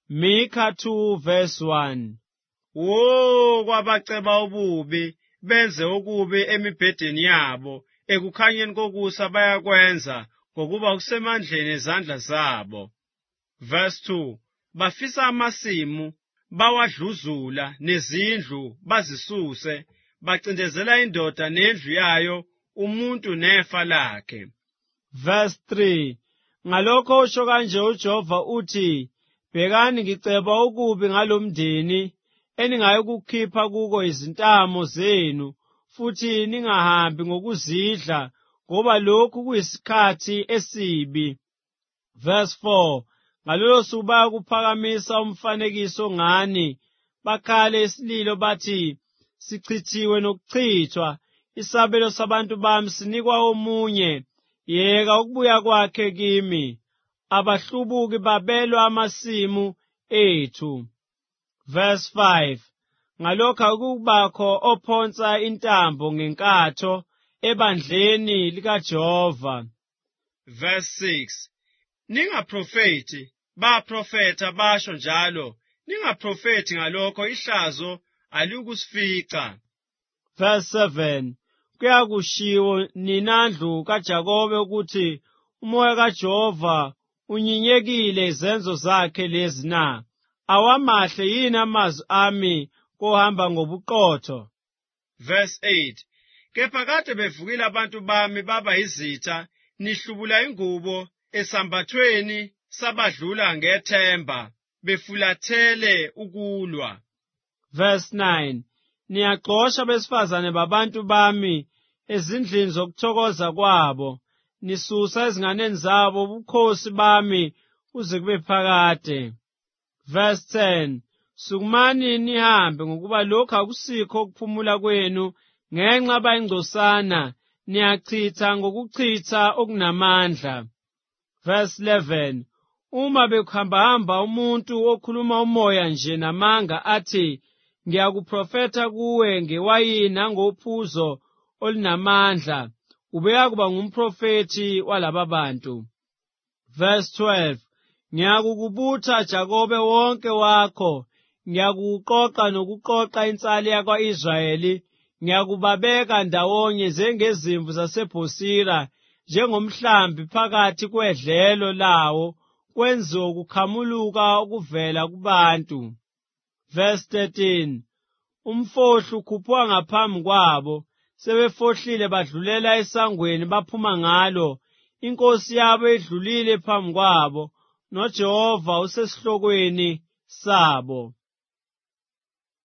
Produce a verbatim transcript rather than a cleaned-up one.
Mika two verse one. Wo kwabaceba ububi benze okubi emibhedeni yabo ekukhanyeni kokusa bayakwenza ngokuba kusemandleni ezandla zabo. Verse two. Bafisa amasimu bawadluzula nezindlu bazisuse bacindezela indoda nendlu yayo umuntu nefa lakhe. Verse three. Ngalokho usho kanje uJehova uthi, bhekani ngiceba okubi ngalomndeni eningayokukhipha kuko izintamo zenu futhi ningahambi ngokuzidla ngoba lokhu kuyisikhathi esibi. Verse four. Ngalolo suku bayakuphakamisa umfanekiso ngani bakhale isililo bathi, sichithiwe nokuchithwa, isabelo sabantu bami sinikwa omunye, yeka ukubuya kwakhe kimi, abahlubuki babelwa amasimu ethu. Verse five. Ngalokho akubakho ophonsa intambo ngenkatho ebandleni likaJehova. Verse six. Ningaprofeti, baprofeta basho njalo, ningaprofeti ngalokho ihlazo alikusifica. Verse seven. Kuyakushiwo ninandlu kaJakobe ukuthi umoya kaJehova unyinyekile izenzo zakhe lezi na. Awamahle yini amazwi ami kohamba ngobuqotho. Verse eight. Kepha kade bevukile abantu bami baba izitha, nihlubula ingubo esambathweni sabadlula ngethemba, befulathele ukulwa. Verse nine. Niyaxosha besifazane babantu bami ezindlini zokuthokoza kwabo, nisusa ezinganeni zabo ubukhosi bami kuze kube phakade. Verse ten. Sukumani nihambe ngokuba lokhu akusikho ukuphumula kwenu ngenxa bayingcosana, niyachitha ngokuchitha okunamandla. Verse eleven. Uma bekuhamba-hamba umuntu okhuluma umoya nje namanga athi, ngiyakuprofetha kuwe ngewayini nangophuzo olunamandla, ubeyakuba ngumprofethi walaba bantu. Verse twelve. Ngiyakukubutha Jakobe wonke wakho, ngiyakuqoqa nokuqoqa insali yakwa-Israyeli, ngiyakubabeka ndawonye njengezimvu zaseBhosira, njengomhlambi phakathi kwedlelo lawo, kwenziwe ukukhamuluka okuvela kubantu. Verse thirteen. Umfohli ukhuphwa ngaphambi kwabo, sebefohlile badlulela esangweni baphuma ngalo, inkosi yabo edlulile phambi kwabo, noJehova usesihlokweni sabo.